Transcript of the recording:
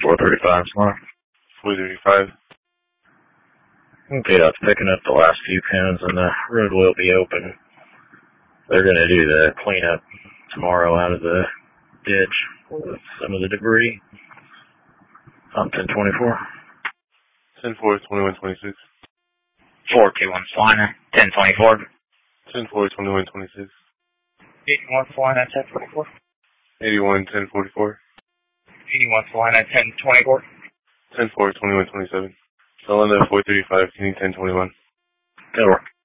435 tomorrow. 435. Okay, that's picking up the last few pins and the road will be open. They're going to do the cleanup tomorrow out of the ditch with some of the debris. On 1024. 10-4, 21-26. 421 Salina, 1024. 10-4, 21-26. 81 Salina, 1044. 81, 10-44. 81 Salina, 1024. 10-4, 21-27. Salina, 435, Kenny, 10-21. Good work.